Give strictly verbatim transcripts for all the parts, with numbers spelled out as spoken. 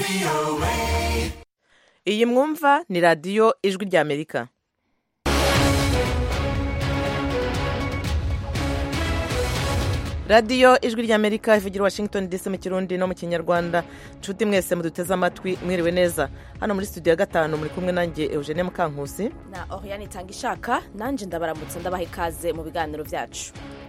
iyi mwumva ni radiyo ijwi ry'amerika. radiyo ijwi ry'amerika ivugira Washington D C mu kirundi no mu kinyarwanda. nshuti mwese muduteze amatwi mwiriwe neza. hano muri studio ya gatanu muri kumwe nanjye Eugene Mukankusi na Oriane Tangishaka. nanjye ndabaramutse ndabaha ikaze mu biganiro byacu.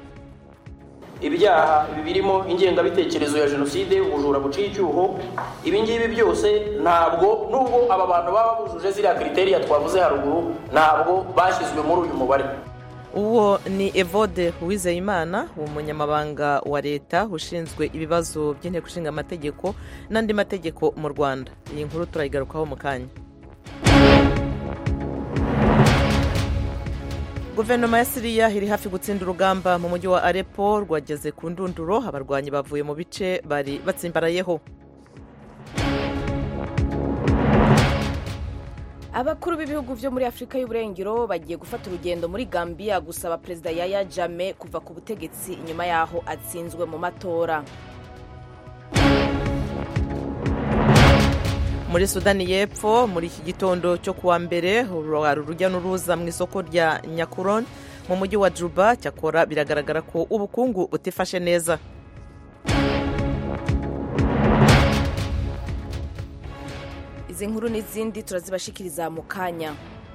ibyaha ibi birimo ingengabitekerezo ya jenoside, ubujura buciye icyuho, ibi ngibi byose ntabwo nubwo aba bantu baba bujuje ziriya kriteriya twavuze haruguru ntabwo bashyizwe muri uyu mubare. uwo ni Evode Uwizeyimana, umunyamabanga wa leta ushinzwe ibibazo by'inteko ishinga amategeko n'andi mategeko mu Rwanda. iyi nkuru turayigarukaho mu kanya. Guverinoma ya Siriya iri hafi gutsinda urugamba mu mujyi wa Aleppo rwageze ku ndunduro. abarwanyi bavuye mu bice bari batsimbarayeho. abakuru b'ibihugu byo muri Afurika y'Uburengero bagiye gufata urugendo muri Gambia gusaba Perezida Yahya Jammeh kuva ku butegetsi inyuma yaho atsinzwe mu matora. muri Sudani y'Epfo muri iki gitondo cyo kuwa mbere hari urujya n'uruza mu isoko rya Nyakuron mu mujyi wa Juba. cyakora biragaragara ko ubukungu butifashe neza. izi nkuru n'izindi turazibashikiriza mu kanya.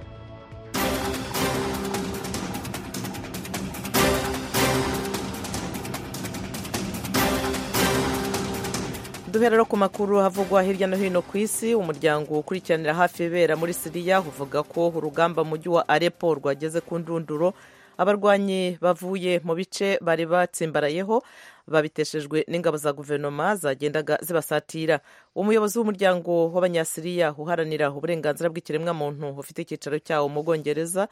duhera ku makuru havugwa hirya no hino ku isi. umuryango ukurikiranira hafi ibera muri Siriya uvuga ko urugamba mu mujyi wa Aleppo rwageze ku ndunduro. abarwanyi bavuye mu bice bari batsimbarayeho babiteshejwe n'ingabo za guverinoma zagendaga zibasatira. umuyobozi w'umuryango w'abanyasiriya uharanira uburenganzira bw'ikiremwamuntu ufite icyicaro cyawo mu Bwongereza,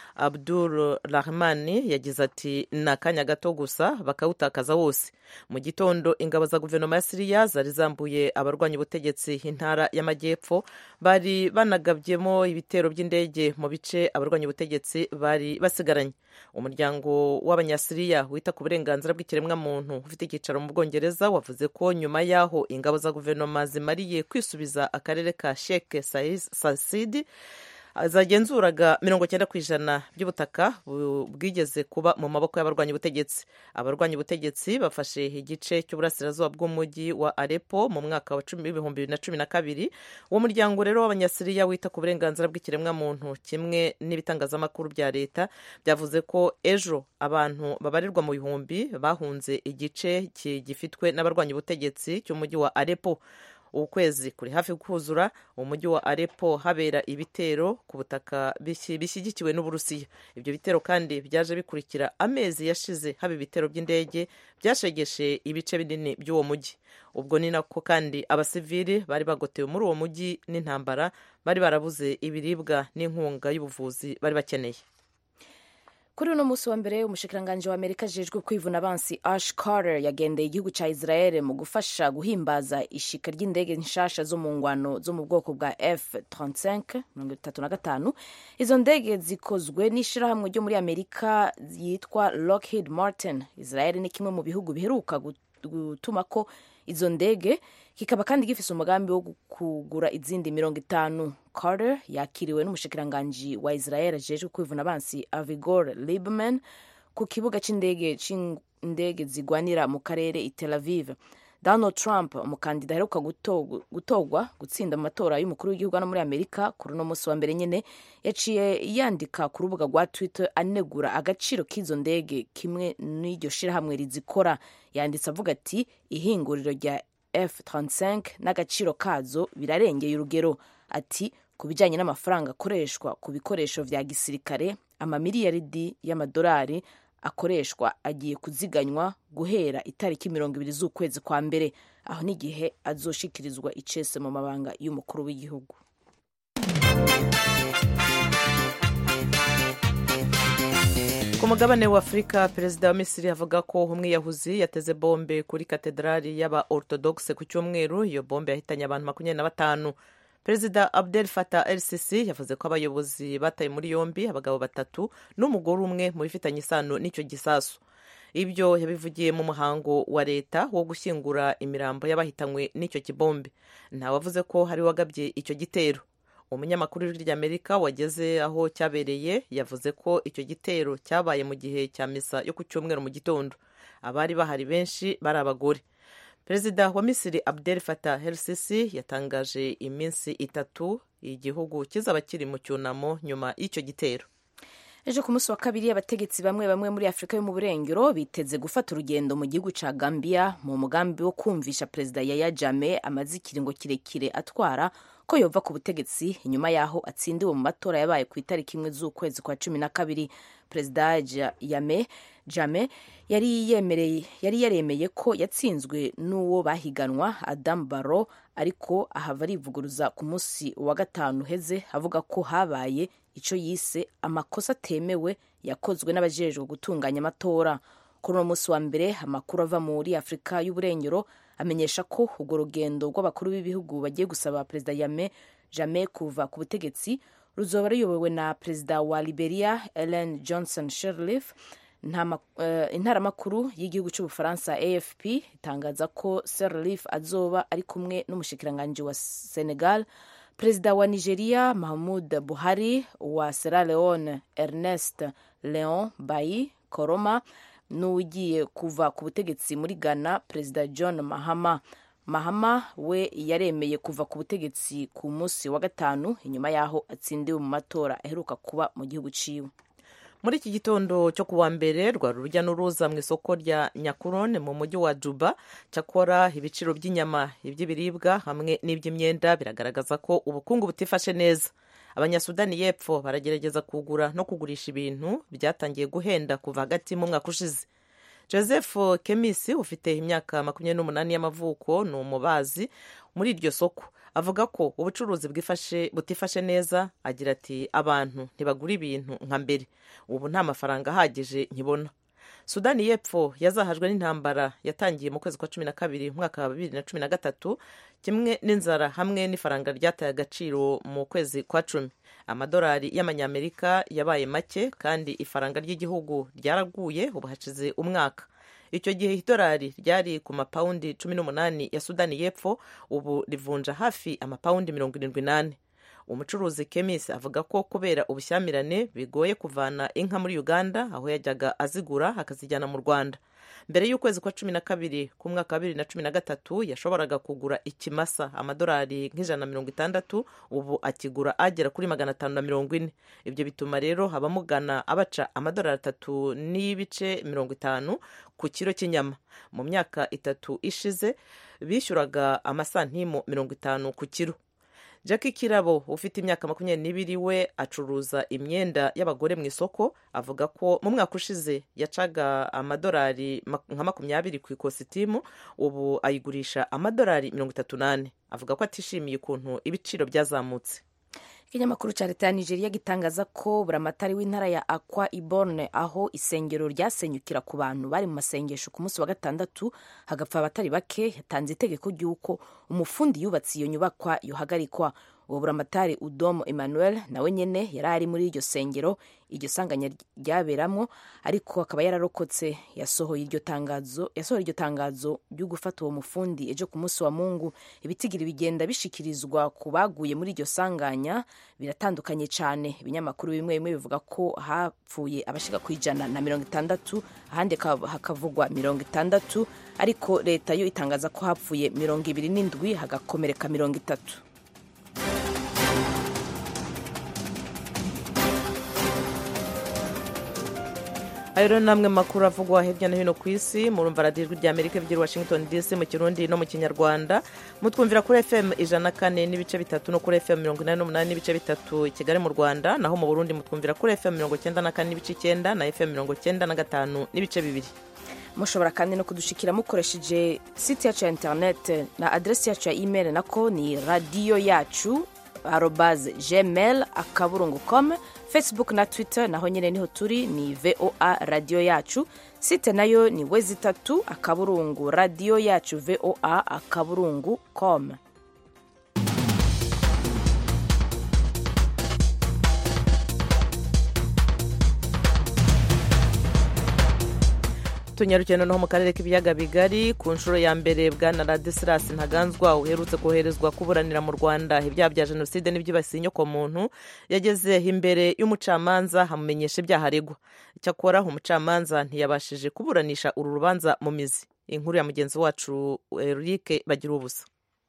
Abdul Rahmani, yagize ati ni akanya gato gusa bakawutakaza wose. mu gitondo ingabo za guverinoma ya Siriya zari zambuye abarwanya ubutegetsi intara y'amajyepfo, bari banagabyemo ibitero by'indege mu bice abarwanya ubutegetsi bari basigaranye. umuryango w'abanyasiriya wita ku burenganzira bw'ikiremwamuntu ufite icyicaro mu Bwongereza wavuze ko nyuma y'aho ingabo za guverinoma zimariye kwisubiza akarere ka Sheikh Said zagenzuraga mirongo cyenda ku ijana by'ubutaka bwigeze kuba mu maboko y'abarwanya ubutegetsi. abarwanya ubutegetsi bafashe igice cy'uburasirazuba bw'umujyi wa Aleppo mu mwaka wa ibihumbi bibiri na cumi na kabiri. uwo muryango rero w'abanyasiriya wita ku burenganzira bw'ikiremwamuntu kimwe n'ibitangazamakuru bya leta byavuze ko ejo abantu babarirwa mu bihumbi bahunze igice gifitwe n'abarwanya ubutegetsi cy'umujyi wa Aleppo. ukwezi kuri hafi kuzura umujyi wa Aleppo habera ibitero ku butaka bishyigikiwe n'Uburusiya. ibyo bitero kandi byaje bikurikira amezi yashize haba ibitero by'indege byashegeshe ibice binini by'uwo mujyi. ubwo ni nako kandi abasivili bari bagotewe muri uwo mujyi n'intambara, bari barabuze ibiribwa n'inkunga y'ubuvuzi bari bakeneye. kuri uno munsi wa mbere umushikiranganji wa Amerika ajejwe kwivuna abansi Ash Carter yagendeye igihugu ca Israel mu gufasha guhimbaza ishika ry'indege nshasha zo mu ngwano zo mu bwoko bwa F mirongo itatu na gatanu. izo ndege zikozwe n'ishirahamwe ryo muri Amerika yitwa Lockheed Martin. Israel ni kimwe mu bihugu biheruka gutuma ko izo ndege, kikaba kandi gifise umugambi wo kugura izindi mirongo itanu. Carter yakiriwe n'umushikiranganji wa Israel ajejwe kwivuna abansi Avigor Lieberman ku kibuga c'indege c'indege zigwanira mu karere i Tel Aviv. Donald Trump, umukandida aheruka gutogwa gutsinda mu matora y'umukuru w'igihugu hano muri Amerika, kuri uno munsi wa mbere nyene yaciye yandika ku rubuga rwa Twitter anegura agaciro k'izo ndege kimwe n'iryo shirahamwe rizikora. yanditse avuga ati ihinguriro rya F n'agaciro kazo birarengeye urugero. ati ku bijyanye n'amafaranga akoreshwa ku bikoresho vya gisirikare, amamiliyaridi y'amadolari akoreshwa agiye kuziganywa guhera itariki mirongo ibiri z'ukwezi kwa mbere, aho n'igihe azoshikirizwa icese mu mabanga y'umukuru w'igihugu. ku mugabane wa Afurika, perezida wa Misiri avuga ko umwiyahuzi yateze bombe kuri katedrali y'aba Orthodoxe ku cyumweru. iyo bombe yahitanye abantu makumyabiri na batanu. Perezida Abdel Fattah el-Sisi yavuze ko abayobozi bataye muri yombi abagabo batatu n'umugore umwe mu bifitanye isano n'icyo gisasu. ibyo yabivugiye mu muhango wa leta wo gushyingura imirambo y'abahitanywe n'icyo kibombe. ntawavuze ko hari wagabye icyo gitero. umunyamakuru w'ijwi ry'Amerika wageze aho cyabereye yavuze ko icyo gitero cyabaye mu gihe cya misa yo ku cyumweru mu gitondo. abari bahari benshi bari abagore. perezida wa Misiri Abdel Fattah el-Sisi yatangaje iminsi itatu igihugu kizaba kiri mu cyunamo nyuma y'icyo gitero. ejo ku munsi wa kabiri abategetsi bamwe bamwe muri Afurika yo mu Burengero biteze gufata urugendo mu gihugu ca Gambia mu mugambi wo kumvisha perezida Yahya Jammeh amaze ikiringo kirekire atwara ko yova ku butegetsi inyuma yaho atsindiwe mu matora yabaye ku itariki imwe z'ukwezi kwa cumi na kabiri. perezida Jammeh Jammeh yari yemereye yari yaremeye ko yatsinzwe n'uwo bahiganwa Adam Barrow, ariko ahava arivuguruza ku munsi wa gatanu heze avuga ko habaye icyo yise amakosa atemewe yakozwe n'abajejwe gutunganya amatora. kuri uno munsi wa mbere amakuru ava muri Afurika y'Uburengero amenyesha ko urwo rugendo rw'abakuru b'ibihugu bagiye gusaba perezida Yahya Jammeh kuva ku butegetsi ruzoba ruyobowe na perezida wa Liberia Ellen Johnson Sirleaf. intaramakuru y'igihugu cy'Ubufaransa A F P itangaza ko Sirleaf azoba ari kumwe n'umushikiranganji wa Senegal, perezida wa Nigeria Muhammadu Buhari, wa Sierra Leone Ernest Leon Bayi Koroma, n'ugiye kuva ku butegetsi muri Ghana perezida John Mahama. Mahama we yaremeye kuva ku butegetsi ku munsi wa gatanu inyuma yaho atsindiwe mu matora aheruka kuba mu gihugu ciwe. muri iki gitondo cyo kuwa mbere rwari urujya n'uruza mu isoko rya Nyakurone mu mujyi wa Juba. cyakora ibiciro by'inyama, iby'ibiribwa hamwe n'iby'imyenda biragaragaza ko ubukungu butifashe neza. abanyasudani y'epfo baragerageza kugura no kugurisha ibintu byatangiye guhenda kuva hagati mu mwaka ushize. Joseph Kemisi ufite imyaka makumyabiri n'umunani y'amavuko ni umubazi muri iryo soko. avuga ko ubucuruzi bwifashe butifashe neza. agira ati abantu ntibagura ibintu nka mbere, ubu nta mafaranga ahagije nkibona. Sudani y'epfo yazahajwe n'intambara yatangiye mu kwezi kwa cumi na kabiri umwaka wa bibiri na cumi na gatatu, kimwe n'inzara hamwe n'ifaranga ryataye agaciro mu kwezi kwa cumi. amadolari y'amanyamerika yabaye make kandi ifaranga ry'igihugu ryaraguye ubu hashize umwaka. icyo gihe idolari ryari ku mapawundi cumi n'umunani ya Sudani y'epfo, ubu rivunja hafi amapawundi mirongo irindwi n'ane. umucuruzi Kemis avuga ko kubera ubushyamirane bigoye kuvana inka muri Uganda aho yajyaga azigura akazijyana mu Rwanda. mbere y'ukwezi kwa cumi na kabiri ku mwaka wa bibiri na cumi na gatatu yashoboraga kugura ikimasa amadolari nk'ijana na mirongo itandatu, ubu akigura agera kuri magana atanu na mirongo ine. ibyo bituma rero abamugana abaca amadolari atatu n'ibice mirongo itanu ku kiro cy'inyama. mu myaka itatu ishize bishyuraga amasantimu mirongo itanu ku kiro. Jackie Kirabo ufite imyaka makumyabiri n'ibiri we acuruza imyenda y'abagore mu isoko. avuga ko mu mwaka ushize yacaga amadolari nka makumyabiri ku ikositimu, ubu ayigurisha amadolari mirongo itatu n'ane. avuga ko atishimiye ukuntu ibiciro byazamutse. ikinyamakuru cya leta ya Nigeria gitangaza ko buramatari w'intara ya Akwa Ibom, aho isengero ryasenyukira ku bantu bari mu masengesho ku munsi wa gatandatu hagapfa abatari bake, yatanze itegeko ry'uko umufundi yubatse iyo nyubakwa yohagarikwa. uwo buramatari Udom Emmanuel nawe nyene yari ari muri iryo sengero iryo sanganya ryaberamo, ariko akaba yararokotse. yasohoye iryo tangazo yasohoye iryo tangazo ryo gufata uwo mufundi ejo ku munsi wa Mungu. ibitigiri bigenda bishikirizwa ku baguye muri iryo sanganya biratandukanye cyane. ibinyamakuru bimwe bimwe bivuga ko hapfuye abashika ku ijana na mirongo itandatu, ahandi hakavugwa mirongo itandatu, ariko leta yo itangaza ko hapfuye mirongo ibiri n'indwi hagakomereka mirongo itatu. ayo rero namwe makuru avugwa hirya no hino ku isi. murumva radiyo ijwi ry'Amerika bigira Washington D C mu Kirundi no mu Kinyarwanda. mutwumvira kuri F M ijana na kane n'ibice bitatu no kuri F M mirongo inani n'umunani n'ibice bitatu i Kigali mu Rwanda, naho mu Burundi mutwumvira kuri F M mirongo cyenda na kane n'ibice icyenda na F M mirongo cyenda na gatanu n'ibice bibiri. mushobora kandi no kudushikira mukoresheje site yacu ya internet na adresi yacu ya email, nako ni radio yacu arobase gmail akaburungu com. Facebook na Twitter naho nyine niho turi, ni V O A radio yacu. Site nayo ni wezi tatu akaburungu radio yacu V O A akaburungu com. tunyarukene no mu karere k'ibiyaga bigari. Ku nshuro ya mbere bwana Ladislas Ntaganzwa uherutse koherezwa kuburanira mu Rwanda ibyaha bya jenoside n'ibyibasiye inyokomuntu yageze imbere y'umucamanza hamumenyesha ibyaha aregwa. Icyakora umucamanza ntiyabashije kuburanisha uru rubanza mu mizi. Inkuru ya mugenzi wacu Eric Bagira ubusa.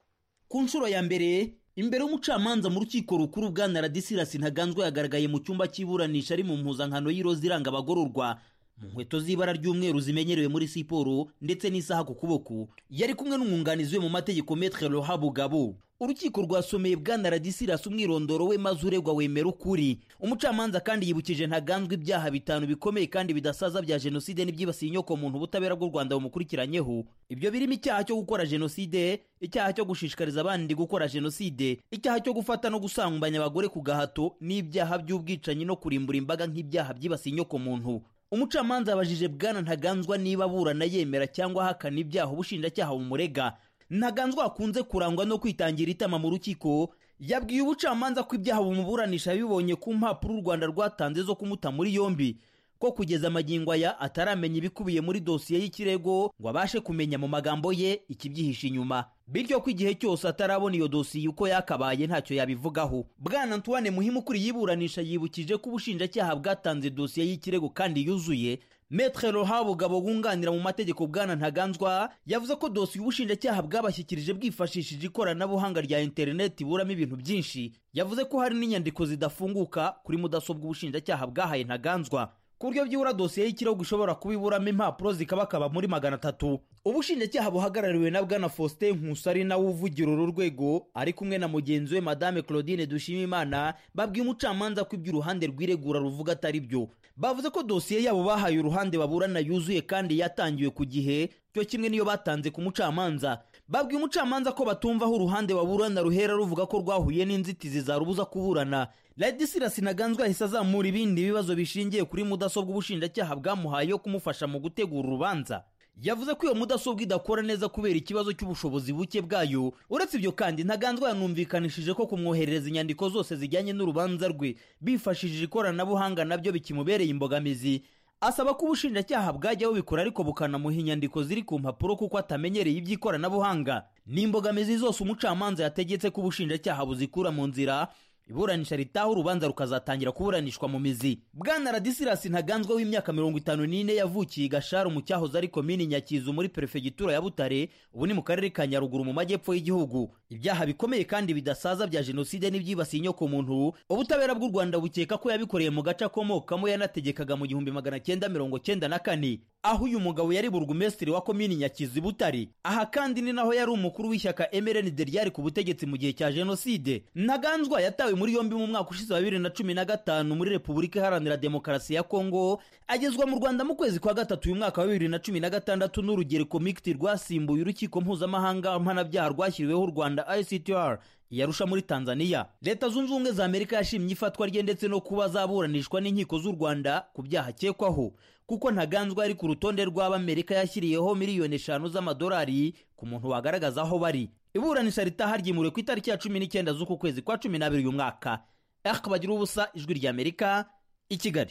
Ku nshuro ya mbere imbere y'umucamanza mu rukiko rukuru bwana Ladislas Ntaganzwa yagaragaye mu cyumba cy'iburanisha ari mu mpuzankano y'iroza iranga abagororwa, mu nkweto z'ibara ry'umweru zimenyerewe muri siporo ndetse n'isaha ku kuboko. Yari kumwe n'umwunganizi we mu mategeko Maître Laurent Bugabo. Urukiko rwasomeye bwana Ladislas umwirondoro we maze uregwa wemera ukuri. Umucamanza kandi yibukije Ntaganzwa ibyaha bitanu bikomeye kandi bidasaza bya jenoside n'ibyibasiye inyokomuntu ubutabera bw'u Rwanda bumukurikiranyeho. Ibyo birimo icyaha cyo gukora jenoside, icyaha cyo gushishikariza abandi gukora jenoside, icyaha cyo gufata no gusambanya abagore ku gahato, n'ibyaha by'ubwicanyi no kurimbura imbaga nk'ibyaha byibasiye inyokomuntu. Umucamanza yabajije bwana Ntaganzwa niba aburana yemera cyangwa ahakana ibyaha ubushinjacyaha bumurega. Ntaganzwa akunze kurangwa no kwitangira itama mu rukiko, yabwiye ubucamanza ko ibyaha bumuburanisha bibonye ku mpapuro u Rwanda rwatanze zo kumuta muri yombi, ko kugeza amagingo aya ataramenya ibikubiye muri dosiye y'ikirego ngo abashe kumenya mu magambo ye ikibyihishe inyuma, bityo ko igihe cyose atarabona iyo dosiye uko yakabaye ntacyo yabivugaho. Bwana Antoine Muhimu kuri yiburanisha yibukije ko ubushinjacyaha bwatanze dosiye y'ikirego kandi yuzuye. Maître Laurent Bugabo wunganira mu mategeko bwana Ntaganzwa yavuze ko dosiye ubushinjacyaha bwabashyikirije bwifashishije ikoranabuhanga rya internet buramo ibintu byinshi. Yavuze ko hari n'inyandiko zidafunguka kuri mudasobwa ubushinjacyaha bwahaye Ntaganzwa, ku buryo byibura dosiye y'ikirego ishobora kubiburamo impapuro zikabakaba muri magana atatu. Ubushinjacyaha buhagarariwe na bwana Faustin Nkusi ari nawe uvugira uru rwego ari kumwe na mugenzi we Madame Claudine Dushimimana babwiye umucamanza ko iby'uruhande rw'iregura ruvuga atari byo. Bavuze ko dosiye yabo bahaye uruhande baburana yuzuye kandi yatangiwe ku gihe cyo kimwe niyo batanze ku mucamanza. Babwiye umucamanza ko batumva aho uruhande baburana ruhera ruvuga ko rwahuye n'inzitizi zarubuza kuburana. Ladislas Ntaganzwa yahise azamura ibindi bibazo bishingiye kuri mudasobwa ubushinjacyaha bwamuhaye yo kumufasha mu gutegura urubanza. Yavuze ko iyo mudasobwa idakora neza kubera ikibazo cy'ubushobozi buke bwayo. Uretse ibyo kandi Ntaganzwa yanumvikanishije ko kumwoherereza inyandiko zose zijyanye n'urubanza rwe bifashishije ikoranabuhanga nabyo bikimubereye imbogamizi. Asaba ko ubushinjacyaha bwajyaho bikora ariko bukanamuha inyandiko ziri ku mpapuro kuko atamenyereye iby'ikoranabuhanga. N'imbogamizi zose umucamanza yategetse ko ubushinjacyaha buzikura mu nzira, iburanisha ritaho urubanza rukazatangira kuburanishwa mu mizi. Bwana Ladislas Ntaganzwa w'imyaka mirongo itanu n'ine yavukiye Gasharo mu cyahoze ari komini Nyakizu muri perefegitura ya Butare, ubu ni mu karere ka Nyaruguru mu majyepfo y'igihugu. Ibyaha bikomeye kandi bidasaza bya jenoside n'ibyibasiye inyokomuntu ubutabera bw'u Rwanda bukeka ko yabikoreye mu gace akomokamo yanategekaga mu gihumbi magana cyenda mirongo cyenda na kane, aho uyu mugabo yari burugumesitiri wa komini Nyakizu Butare. Aha kandi ni naho yari umukuru w'ishyaka M R N D ryari ku butegetsi mu gihe cya jenoside. Ntaganzwa yatawe muri yombi mu mwaka ushize wa bibiri na cumi na gatanu muri Repubulika Iharanira Demokarasi ya Kongo, agezwa mu Rwanda mu kwezi kwa gatatu uyu mwaka wa bibiri na cumi na gatandatu n'urugereko Mixed rwasimbuye urukiko mpuzamahanga mpanabyaha rwashyiriweho u Rwanda I C T R yarusha muri Tanzania. Leta zunze ubumwe za Amerika yashimye ifatwa rye ndetse no kuba zaburanishwa n'inkiko z'u Rwanda ku byaha akekwaho, kuko Ntaganzwa ari ku rutonde rw'Amerika yashyiriyeho miliyoni eshanu z'amadolari ku muntu wagaragaza aho bari. Iburanisha ritaha ryimuriwe ku itariki ya cumi n'icyenda z'uku kwezi kwa cumi n'abiri uyu mwaka. Eric Bagira ubusa, Ijwi ry'Amerika, i Kigali.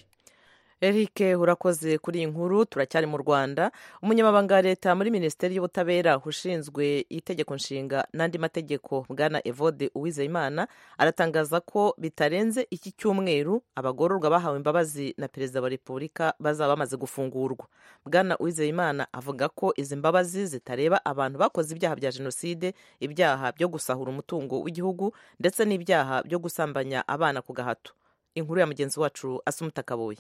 Eric urakoze kuri iyi nkuru. Turacyari mu Rwanda. Umunyamabanga wa leta muri Minisiteri y'Ubutabera ushinzwe itegeko nshinga n'andi mategeko bwana Evode Uwizeyimana aratangaza ko bitarenze iki cyumweru abagororwa bahawe imbabazi na Perezida wa Repubulika bazaba bamaze gufungurwa. Bwana Uwizeyimana avuga ko izi mbabazi zitareba abantu bakoze ibyaha bya jenoside, ibyaha byo gusahura umutungo w'igihugu ndetse n'ibyaha byo gusambanya abana ku gahato. Inkuru ya mugenzi wacu Asumuta Kaboyi.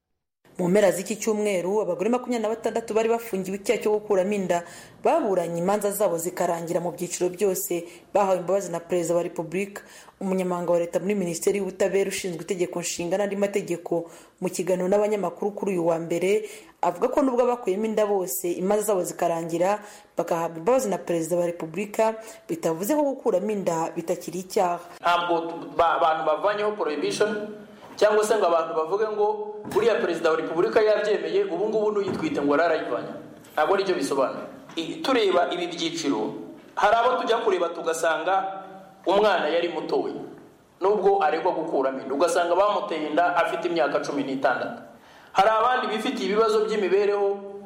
Mu mpera z'iki cyumweru abagore makumyabiri na batandatu bari bafungiwe icyaha cyo gukuramo inda baburanye imanza zabo zikarangira mu byiciro byose bahawe imbabazi na Perezida wa Repubulika. Umunyamabanga wa leta muri Minisiteri y'Ubutabera ushinzwe itegeko nshinga n'andi mategeko mu kiganiro n'abanyamakuru kuri uyu wa mbere avuga ko nubwo bakuyemo inda bose imanza zabo zikarangira bagahabwa imbabazi na Perezida wa Repubulika bitavuze ko gukuramo inda bitakiri icyaha. Ntabwo abantu bavanyeho prohibition cyangwa se ngo abantu bavuge ngo buriya Perezida wa Repubulika yabyemeye ubu ngubu n'uyitwite ngo ararayivanya. Ntabwo aricyo bisobanura. Tureba ibi byiciro, hari abo tujya kureba tugasanga umwana yari mutoya nubwo aregwa gukuramo inda, ugasanga bamuteye inda afite imyaka cumi n'itandatu. Hari abandi bifitiye ibibazo by'imibereho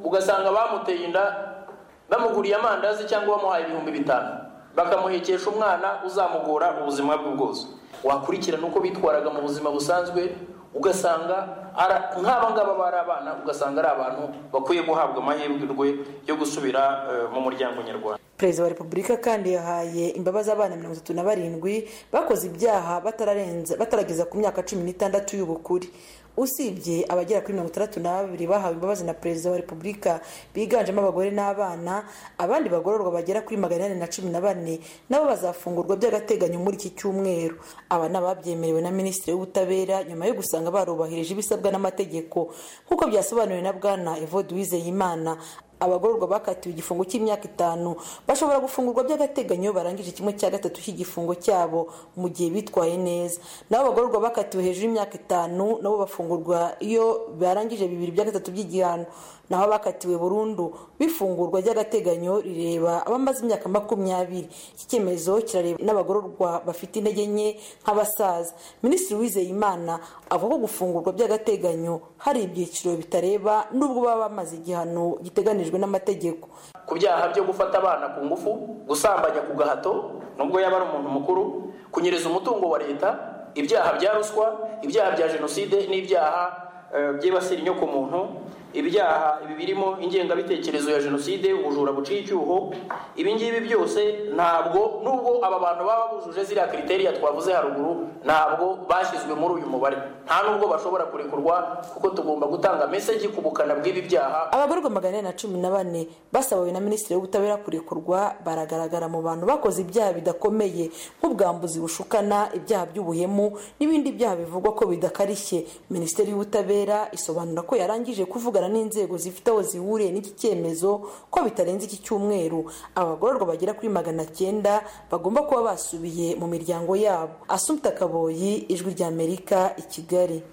ugasanga bamuteye inda bamuguriye amandazi cyangwa bamuhaye ibihumbi bitanu bakamuhekesha umwana uzamugora ubuzima bwe bwose. Wakurikirana uko bitwaraga mu buzima busanzwe ugasanga nk'aba ngaba bari abana, ugasanga ari abantu bakwiye guhabwa amahirwe yo gusubira mu muryango nyarwanda. Perezida wa Repubulika kandi yahaye imbabazi abana mirongo itatu na barindwi bakoze ibyaha batararenza batarageza ku myaka cumi n'itandatu y'ubukure. Usibye abagera kuri mirongo itandatu na babiri bahawe imbabazi na Perezida wa Repubulika biganjemo abagore n'abana, abandi bagororwa bagera kuri magana ane na cumi na bane nabo bazafungurwa by'agateganyo muri iki cyumweru. Aba n'ababyemerewe na Minisitiri w'Ubutabera nyuma yo gusanga barubahirije ibisabwa n'amategeko nk'uko byasobanuriwe na Bwana Evode Uwizeyimana. Abagororwa bakatiwe igifungo cy'imyaka itanu bashobora gufungurwa by'agateganyo barangije kimwe cya gatatu cy'igifungo cyabo mu gihe bitwaye neza. Nabo abagororwa bakatiwe hejuru y'imyaka itanu nabo bafungurwa iyo barangije bibiri bya gatatu by'igihano. Naho bakatiwe burundu bifungurwa by'agateganyo rireba abamaze imyaka makumyabiri. Iki cyemezo kirareba n'abagororwa bafite intege nke nk'abasaza. Minisitiri Uwizeyimana avuga ko gufungurwa by'agateganyo hari ibyiciro bitareba nubwo baba bamaze igihano giteganijwe n'amategeko. Ku byaha byo gufata abana ku ngufu, gusambanya ku gahato nubwo yaba ari umuntu mukuru, kunyereza umutungo wa leta, ibyaha bya ruswa, ibyaha bya jenoside n'ibyaha byibasira inyoko muntu, ibyaha ibi birimo ingengabitekerezo ya jenoside, ubujura buciye icyuho. Ibi ngibi byose ntabwo nubwo aba bantu baba bujuje ziriya kriteriya twavuze haruguru ntabwo bashyizwe muri uyu mubare, nta nubwo bashobora kurekurwa kuko tugomba gutanga message ku bukana bw'ibi byaha. Abagororwa magana ane na cumi na bane basabawe na Minisitiri w'Ubutabera kurekurwa baragaragara mu bantu bakoze ibyaha bidakomeye nk'ubwambuzi bushukana, ibyaha by'ubuhemu n'ibindi byaha bivugwa ko bidakarishye. Minisiteri y'Ubutabera isobanura ko yarangije kuvuga n'inzego zifite aho zihuriye n'iki cyemezo ko bitarenze iki cyumweru abagororwa bagera kuri magana cyenda bagomba kuba basubiye mu miryango yabo. Assumpta Kaboyi, Ijwi ry'Amerika, i Kigali.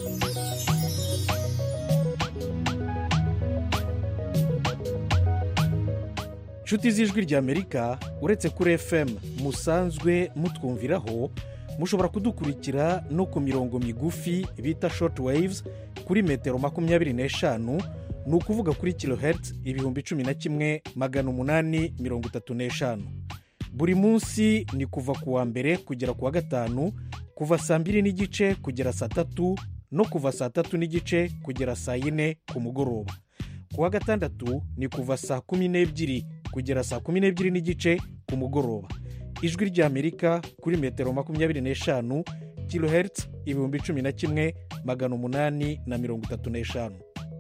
Nshuti z'Ijwi ry'Amerika, uretse kuri F M musanzwe mutwumviraho, mushobora kudukurikira no ku mirongo migufi bita short waves kuri metero makumyabiri n'eshanu, ni ukuvuga kuri kilohertz ibihumbi cumi na kimwe magana umunani mirongo itatu n'eshanu. Buri munsi ni kuva ku wa mbere kugera ku wa gatanu, kuva saa mbiri n'igice kugera saa tatu no kuva saa tatu n'igice kugera saa yine ku mugoroba. Ku wa gatandatu ni kuva saa kumi n'ebyiri kugera saa kumi n'ebyiri n'igice ku mugoroba. Ijwi ry'Amerika kuri metero makumyabiri n'eshanu, kilohertz ibihumbi cumi na kimwe magana umunani na mirongo itatu n'eshanu.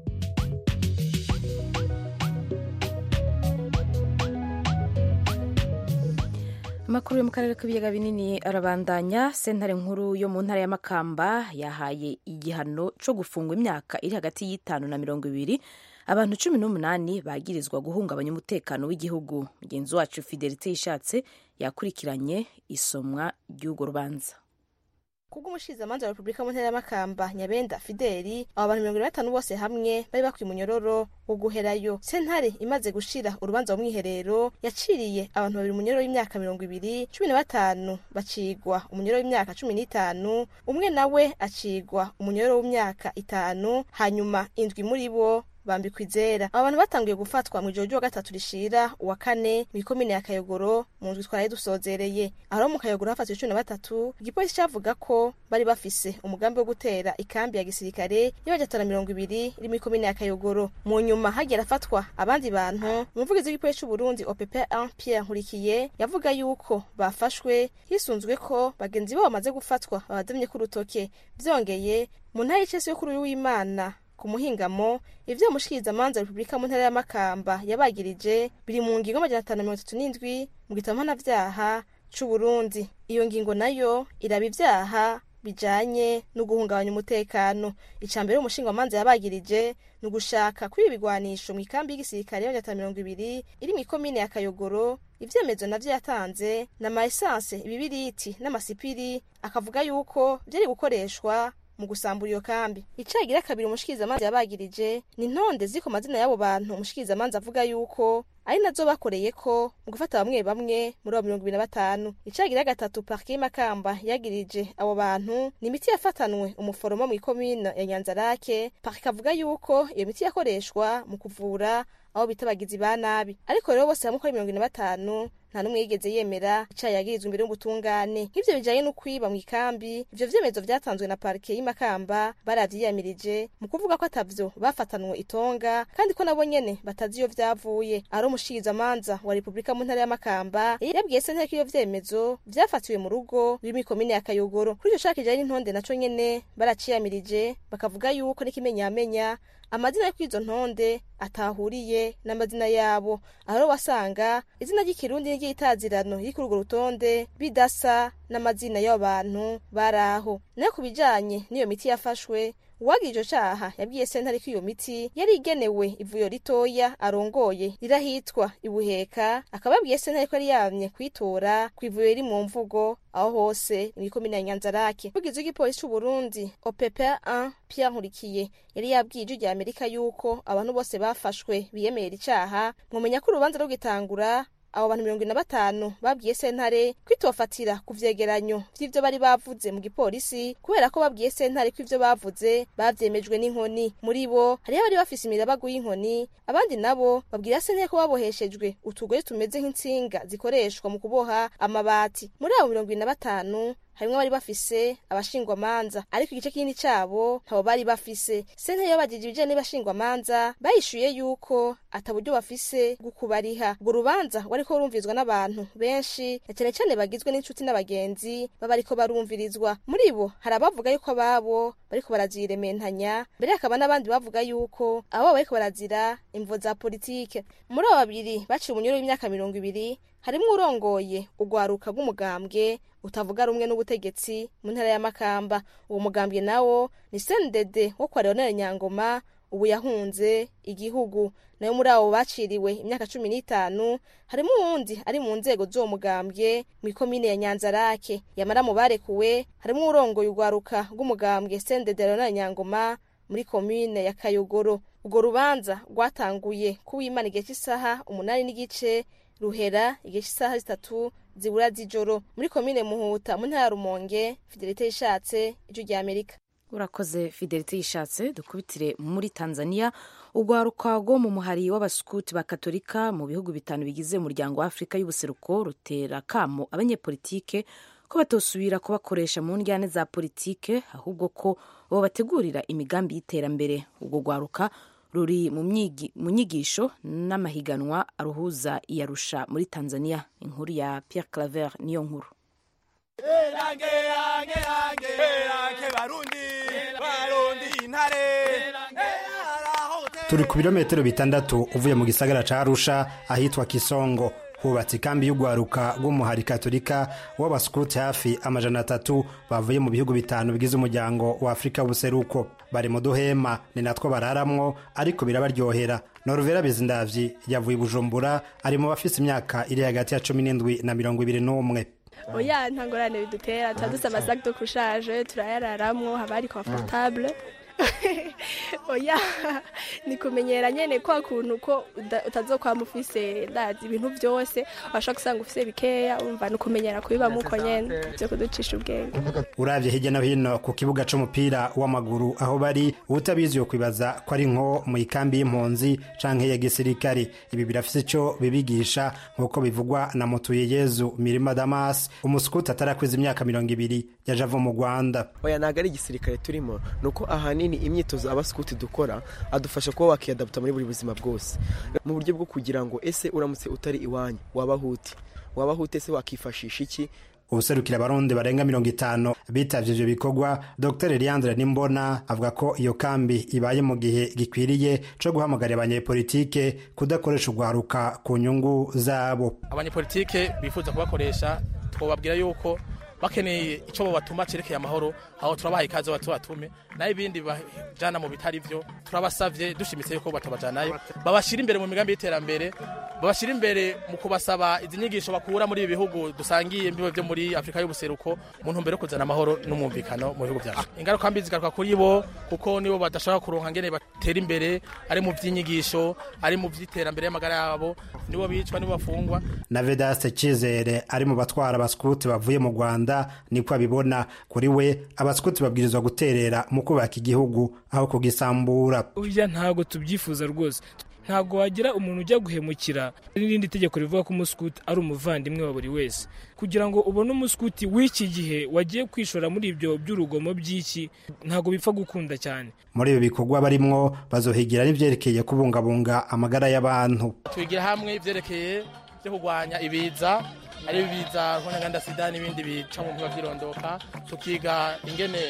Amakuru yo mu karere k'ibiyaga binini arabandanya. Sentare nkuru yo mu ntara ya Makamba yahaye igihano cyo gufungwa imyaka iri hagati y'itanu na mirongo ibiri abantu cumi n'umunani bagirizwa guhungabanya umutekano w'igihugu. Mugenzi wacu Fidelite Yishatse yakurikiranye isomwa ry'urwo rubanza. Kubwo umushikizamanza wa Repubulika mu ntara ya Makamba Nyabenda Fideli, abo bantu mirongo itanu bose hamwe bari bakwiye umunyororo wo guherayo. Sentare imaze gushira urubanza mu mwiherero yaciriye abantu babiri umunyororo w'imyaka mirongo ibiri, cumi na batanu bacigwa umunyororo w'imyaka cumi n'itanu, umwe nawe acigwa umunyororo w'imyaka itanu, hanyuma indwi muri bo bambikwa izera. Abantu batangiye gufatwa mu ijoro ryo gatatu rishira uwa kane mu ikomine ya Kayogoro mu ndwi twaraye dusozereye. Aho mu Kayogoro hafatwa cumi na batatu, igipolisi cyavuga ko bari bafise umugambi wo gutera ikambi ya gisirikare y'abajatana mirongo ibiri iri mu ikomine ya Kayogoro. Mu nyuma hagera afatwa abandi bantu. Umuvugizi w'igipolisi cy'u Burundi O P P un Pierre Nkurikiye yavuga yuko bafashwe hisunzwe ko bagenzi babo bamaze gufatwa babadamye ku rutoke. Byongeye mu ntara y'Icese yo kuri w'Imana ku muhingamo ivyo mushikirizamanza Repubulika mu ntara ya Makamba yabagirije biri mu ngingo amajana atanu na mirongo itatu n'indwi mu gitabo mpanavyaha c'u Burundi. Iyo ngingo nayo iraba ivyaha bijanye no guhungabanya umutekano. Icambere umushingamanza yabagirije no gushaka kuri ibigwanisho mu ikambi y'igisirikare y'abajatana mirongo ibiri iri mu ikomine ya Kayogoro. Ivyemezo navyo yatanze na maesanse, ibibiriti n'amasipiri, akavuga yuko byari gukoreshwa mu gusambura iyo kambi. Icagira kabiri umushikirizamanza yabagirije ni ntonde ziko mazina y'abo bantu umushikirizamanza avuga yuko ari nazo bakoreye ko mu gufata bamwe bamwe muri abo mirongo ibiri na batanu. Icagira gatatu parke y'Imakamba yagirije abo bantu ni imiti yafatanwe umuforomo mu ikomine ya Nyanzarake. Parke avuga yuko iyo miti yakoreshwa mu kuvura aho bitabagizi ba nabi, ariko rero bose hamwe ko mirongo ine na batanu nta numwe yigeze yemera icaha yagirizwe imbere y'ubutungane. Nk'ivyo bijanye no kwiba mu ikambi, ivyo vyemezo vyatanzwe na parke y'Imakamba baravyiyamirije mu kuvuga ko atavyo bafatanwe itonga kandi ko nabo nyene batazi iyo vyavuye. Ari umushikizamanza wa Republika mu ntara y'Amakamba yabwiye sentare ko iyo vyemezo vyafatiwe mu rugo ruri mu komine ya Kayogoro. Kuri ico caka kijanye n'intonde naco nyene baraciyamirije bakavuga yuko n'ikimenyamenya amazina yo kwizo ntonde atahuriye n'amazina yabo, aho wasanga izina ry'ikirundi n'iryitazirano y'ikuri urwo rutonde bidasa n'amazina y'abantu baraho. Nayo kubijanye n'iyo miti yafashwe, uwagira ico caha yabwiye sentare ko iyo miti yari igenewe ivuyo ritoya arongoye rirahitwa Ibuheka, akaba yabwiye sentare ko yari yamye kwitora kw'ivuyo riri mu mvugo aho hose mu ikomine ya Nyanzarake. Umuvugizi w'igipolisi c'u Burundi O P P un Pierre Nkurikiye yari yabwiye ijwi rya Amerika yuko abantu bose bafashwe biyemera icaha. Mwomenya ko urubanza rwo gitangura abo bantu mirongo ine na batanu babwiye sentare kwitofatira ku vyegeranyo vy'ivyo bari bavuze mu gipolisi, kubera ko babwiye sentare ko ivyo bavuze bavyemejwe n'inkoni. Muri bo hariho abari bafise imirabagu y'inkoni, abandi nabo babwira sentare ko baboheshejwe utugoye tumeze nk'intsinga zikoreshwa mu kuboha amabati. Muri abo mirongo ine na batanu harimwo bari bafise abashingwamanza, ariko igice kinini cabo ntabo bari bafise. Sentare yabajije ibijanye n'abashingwamanza bayishuye yuko ataburyo bafise gukubariha. Urwo rubanza wariko rumvizwa n'abantu benshi, cyane cyane bagizwe n'inshuti n'abagenzi baba ariko barumvirizwa. Muri bo hari abavuga yuko ababo bariko barazirementanya, mbere hakaba n'abandi bavuga yuko abo bariko barazira imvo za politike. Muri abo babiri baciye umunyoro w'imyaka mirongo ibiri harimwo urongoye urwaruka rw'umugambwe utavuga rumwe n'ubutegetsi mu ntara ya Makamba. Uwo mugambwe nawo ni C N D D wo kwa Leonel Nyangoma, ubu yahunze igihugu. Nayo muri abo baciriwe imyaka cumi n'itanu harimo uwundi ari mu nzego z'uwo mugambwe mu ikomine ya Nyanzarake. Yamara mu barekuwe harimo urongoye urwaruka rw'umugambwe C N D D Leonel Nyangoma muri komine ya Kayogoro. Urwo rubanza rwatanguye kuw'Imana igihe cy'isaha umunani n'igice ruhera igihe cy'isaha zitatu zibura z'ijoro muri komine Muhuta mu ntara ya Rumonge. Fidelite Yishatse, ijwi rya Amerika. Urakoze Fidelite Yishatse. Dukubitire muri Tanzania. Urwaruka rwo mu muhari w'abaskuti ba Katolika mu bihugu bitanu bigize umuryango wa Afrika y'ubuseruko rutera kamo abanyepolitike ko batosubira kubakoresha mu njyane za politike, ahubwo ko bo bategurira imigambi y'iterambere. Ubwo rwaruka ruri mu nyigisho n'amahiganwa aruhuza iyarusha muri Tanzania. Inkuru ya Pierre Claver niyo nkuru. Turi ku birometero bitandatu uvuye mu gisagara ca Arusha ahitwa Kisongo. Hubatse ikambi y'urwaruka rw'umuhari Katolika w'abaskuti hafi amajana atatu bavuye mu bihugu bitanu bigize umuryango wa Afrika y'ubuseruko. Bari mu duhema ni natwo bararamwo, ariko birabaryohera. Norvera Bizindavyi yavuye Bujumbura, ari mu bafise imyaka iri hagati ya cumi n'indwi na mirongo ibiri n'umwe. Oya ntangorane bidutera, taduse amasac de couchage turayararamwo, haba ari comfortable. Oya ni kumenyera nyene kwa kuntu ko utazokwama ufise ndazi ibintu byose washaka gusanga ufise bikeya, umva no kumenyera kubiba muko nyene byo kuducisha ubwenge. Uravye hirya no hino ku kibuga c'umupira w'amaguru aho bari, utabizi yo kwibaza ko ari nko mu ikambi y'impunzi canke ya gisirikare. Ibi birafise ico bibigisha nkuko bivugwa na Mutuye Yezu Mirima Damas, umuskuti atarakwiza imyaka mirongo ibiri yaje ava mu Rwanda. Oya nagari gisirikare turimo nuko ahani ni imyitozo abaskuti dukora adufasha kuba wakiyadapta muri buri buzima bwose, mu buryo bwo kugira ngo ese uramutse utari iwanyu wabahuti wabahute se wakifashisha iki. Ubuserukira abarundi barenga mirongo itanu bitavye ivyo bikorwa. Docteur Leandre Nimbona avuga ko iyo kambi ibaye mu gihe gikwiriye co guhamagarira abanyepolitike kudakoresha urwaruka ku nyungu zabo. Abanyepolitike bifuza kubakoresha twobabwira yuko bakeneye icyo bobatuma cerekeye amahoro aho turabaha ikaze batubatume nayo ibindi bajana mu bitari byo turabasavye dushimitse yuko batabajanayo babashira imbere mu migambi y'iterambere babashira imbere mu kubasaba izi nyigisho bakura muri ibi bihugu dusangiye mbibo byo muri Afrika y'ubuseruko mu ntumbero kuzana amahoro n'umwumvikano mu bihugu byacu ingaruka mbi zigaruka kuri bo kuko nibo badashaka kuronka ngene batera imbere ari mu by'inyigisho ari mu by'iterambere y'amagara yabo nibo bicwa nibo bafungwa. na Vedaste Cyizere ari mu batwara abaskuti bavuye mu Rwanda niko abibona kuri we abaskuti babwirizwa guterera mu kubaka igihugu aho kugisambura. Urya ntago tubyifuza rwose ntago wagira umuntu ujya guhemukira n'irindi tegeko rivuga ko umuskuti ari umuvandimwe wa buri wese kugira ngo ubone umuskuti w'iki gihe wagiye kwishora muri ibyo by'urugomo by'iki ntago bipfa gukunda cyane. Muri ibi bikorwa barimwo bazohigira n'ivyerekeye kubungabunga amagara y'abantu. Twigira hamwe ivyerekeye byo kugwanya ibiza ari ibiza nk'anganda sida n'ibindi bica mu biva vyirondoka tukiga ingene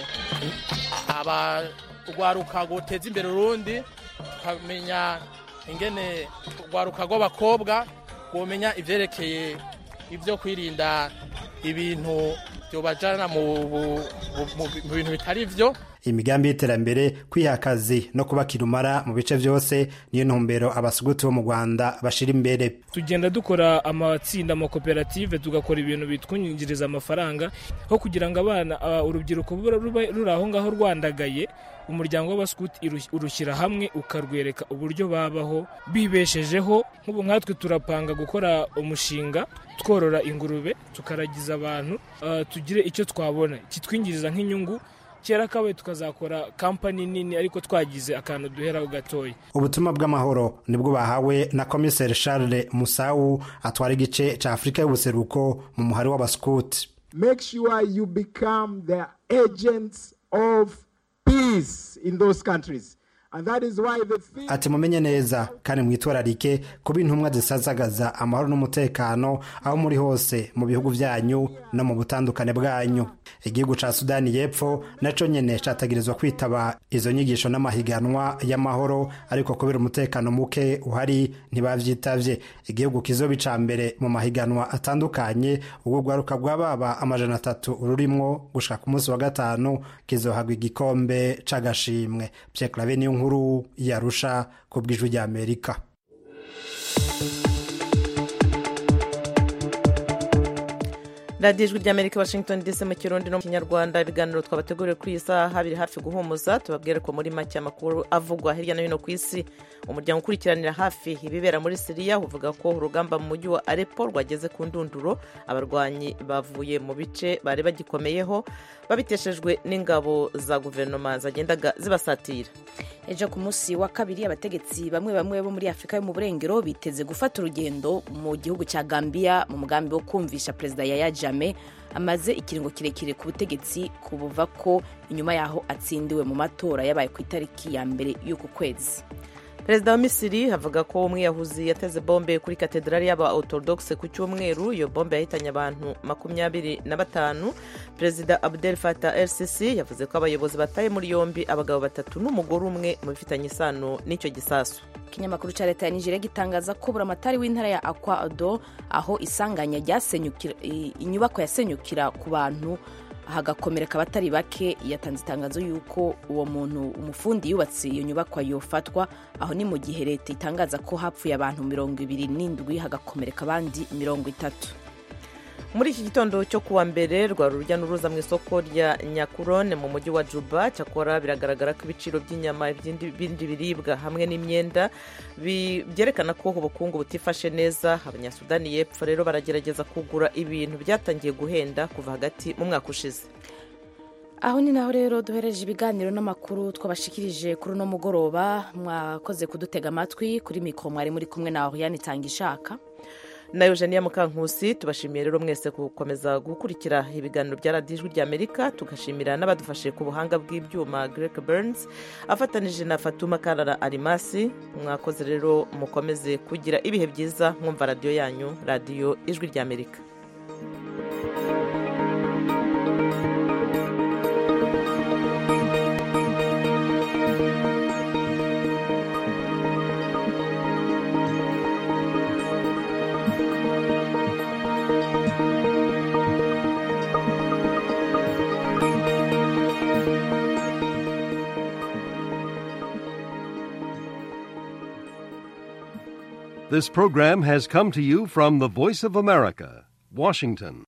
aba ugwaruka guteza imbere urundi tukamenya ingene ugwaruka rw'abakobwa kumenya ivyerekeye ibyo kwirinda ibintu byobajana mu bintu bitari byo. Imigambi y'iterambere kwihakazi no kubakira umara mu bice byose niyo ntumbero abasuguti bo mu Rwanda bashira imbere. Tugenda dukora amatsinda ama koperative tugakora ibintu bitwunyinjiriza amafaranga ho kugira ngo abana uh, urubyiruko ruraho ngaho rwandagaye umuryango w'abasukuti urushyira hamwe ukarwereka uburyo babaho bibeshejeho. Nk'ubu nkatwe turapanga gukora umushinga tworora ingurube tukaragiza abantu uh, tugire icyo twabona kitwinjiriza nk'inyungu kera kawe tukazakora kampani nini ariko twagize akantu duheraho gatoya. Ubutumwa bw'amahoro nibwo bahawe na Komiseri Charles Musau atwara igice ca Afrika y'ubuseruko mu muhari w'abaskuti. Make sure you become the agents of peace in those countries. And that is why the thing... Ati mumenye neza kandi mwitwararike kuba intumwa zisazagaza amahoro n'umutekano aho muri hose mu bihugu byanyu no mu butandukane bwanyu. Igihugu ca Sudani y'Epfo naco nyene catagirizwa kwitaba izo nyigisho n'amahiganwa y'amahoro ariko kubera umutekano muke uhari ntibavyitavye. Igihugu kizobica mbere mu mahiganwa atandukanye ubwo gwaruka bw'ababa amajana atatu ururimwo gushika ku munsi wa gatanu kizohagwa igikombe c'agashimwe. Pierre Claver niyo nkuru yarusha ku bw'ijwi rya Amerika. radiyo ijwi ry'Amerika Washington D C mu kirundi no mu kinyarwanda. Ibiganiro twabateguriye kuri iyi saha biri hafi guhumuza tubabwire ko muri make amakuru avugwa hirya no hino ku isi. Umuryango ukurikiranira hafi ibibera muri Syria uvuga ko urugamba mu mujyi wa Aleppo rwageze ku ndunduro abarwanyi bavuye mu bice bari bagikomeyeho babiteshejwe n'ingabo za guverinoma zagendaga zibasatira. Ejo ku munsi wa kabiri abategetsi bamwe bamwe bo muri Afrika yo mu burengero biteze gufata urugendo mu gihugu cya Gambia mu mugambi wo kumvisha Perezida Yahya Jammeh amaze ikiringo kirekire ku butegetsi kubuva ko inyuma yaho atsindiwe mu matora yabaye ku itariki ya mbere y'uku kwezi. Perezida wa Misiri avuga ko umwiyahuzi yateze bombe kuri katedrali y'aba Orthodoxe ku cyumweru. Iyo bombe yahitanye abantu makumyabiri na batanu. Perezida Abdel Fattah el-Sisi yavuze ko abayobozi bataye muri yombi abagabo batatu n'umugore umwe mu bifitanye isano n'icyo gisasu. Ikinyamakuru cya leta ya Nigeria gitangaza ko buramatari w'intara ya Akwa Odo aho isanganya ryasenyukira inyubako yasenyukira ku bantu hagakomereka abatari bake yatanze itangazo yuko uwo muntu umufundi yubatse iyo nyubako yofatwa aho ni mu gihe leta itangaza ko hapfuye abantu mirongo ibiri n'indwi hagakomereka abandi mirongo itatu. Muri iki gitondo cyo kuwa mbere rwa rujya n'uruza mu isoko rya Nyakurone mu mujyi wa Juba cyakora biragaragara ko ibiciro by'inyama ibindi biribwa hamwe n'imyenda byerekana ko ubukungu butifashe neza. Abanyasudani y'Epfo rero baragerageza kugura ibintu byatangiye guhenda kuva hagati mu mwaka ushize. Aho ni naho rero duhereje ibiganiro n'amakuru twabashikirije kuri uno mugoroba. Mwakoze kudutega amatwi. Kuri mikoro mwari muri kumwe na Oriane Tangishaka na Eugenia Mukankusi. Tubashimiye rero mwese gukomeza gukurikira ibiganiro bya radiyo ijwi ry'Amerika. Tugashimira n'abadufashe ku buhanga bw'ibyuma Greg Burns afatanije na Fatuma Karara Arimasi. Mwakoze rero mukomeze kugira ibihe byiza mwumva radiyo yanyu radiyo ijwi ry'Amerika. This program has come to you from the Voice of America, Washington.